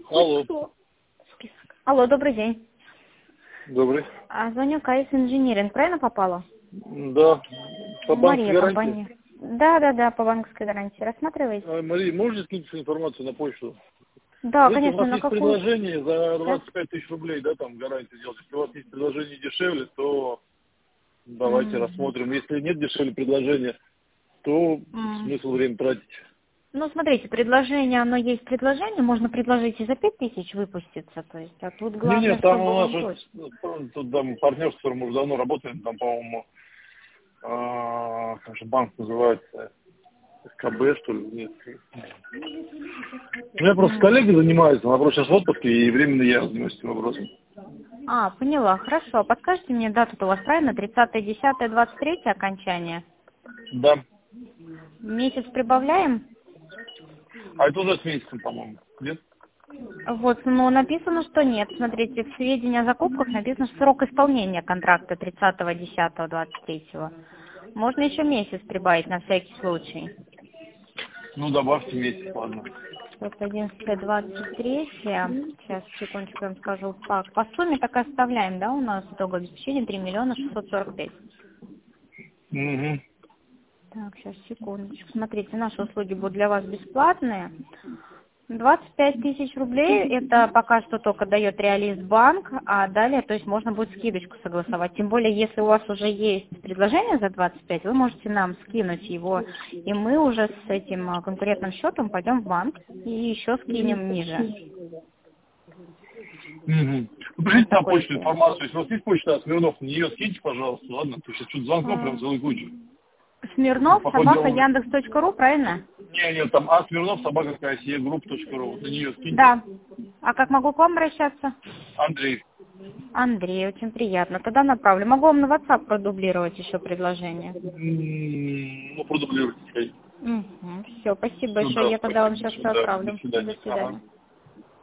Алло. Список. Алло, добрый день. Добрый. Звоню КС Инжиниринг, правильно попала? Да. По банковской Мария, гарантии. компания. Да, по банковской гарантии. Рассматриваете? Мария, можете скинуть всю информацию на почту? Да, Если у конечно, вас на есть какую? предложение за Да? 25 тысяч рублей, да, там гарантию делать. Если у вас есть предложение дешевле, то давайте Мгм. рассмотрим. Если нет дешевле предложения, то М. смысл время тратить. Ну, смотрите, предложение, оно есть предложение, можно предложить и за 5000 выпуститься, то есть, а тут Не, главное, там у чтобы нас вам вот, точно. тут там партнер, с которым мы уже давно работаем, там, по-моему, как же банк называется, СКБ, что ли, нет. У меня просто коллеги занимаются, она просто сейчас в отпуске, и временно я занимаюсь этим вопросом. Поняла, хорошо. Подскажите мне дату-то у вас правильно? 30.10.23 окончание. Да. Месяц прибавляем? А это уже с месяцем, по-моему. Нет? Вот, но написано, что нет. Смотрите, в сведении о закупках написано, что срок исполнения контракта 30.10.23. Можно еще месяц прибавить на всякий случай. Ну, добавьте месяц, ладно. 11.23. Сейчас, секундочку, я вам скажу. По сумме так и оставляем, да, у нас итоговое обеспечение 3 645 000. Угу. Так, сейчас, секундочку. Смотрите, наши услуги будут для вас бесплатные. 25 тысяч рублей, это пока что только дает Реализбанк, а далее, то есть можно будет скидочку согласовать. Тем более, если у вас уже есть предложение за 25, вы можете нам скинуть его, и мы уже с этим конкурентным счетом пойдем в банк и еще скинем ниже. Угу. Вот Напишите на такой почту есть. информацию. Если у вас есть почта от Смирнов, на нее скиньте, пожалуйста, ладно? То есть что-то звонков прям А, целую кучу. Смирнов, По ходу собака, дела... Яндекс.ру, правильно? Не, там Смирнов, собака КСЕ-групп.ру. На нее скиньте. Да. А как могу к вам обращаться? Андрей. Андрей, очень приятно. Тогда направлю. Могу вам на WhatsApp продублировать еще предложение. Ну, продублируйте. Все, спасибо Все, большое. да, Я тогда вам спасибо сейчас большое. все Да, до отправлю. До свидания. Ага. свидания.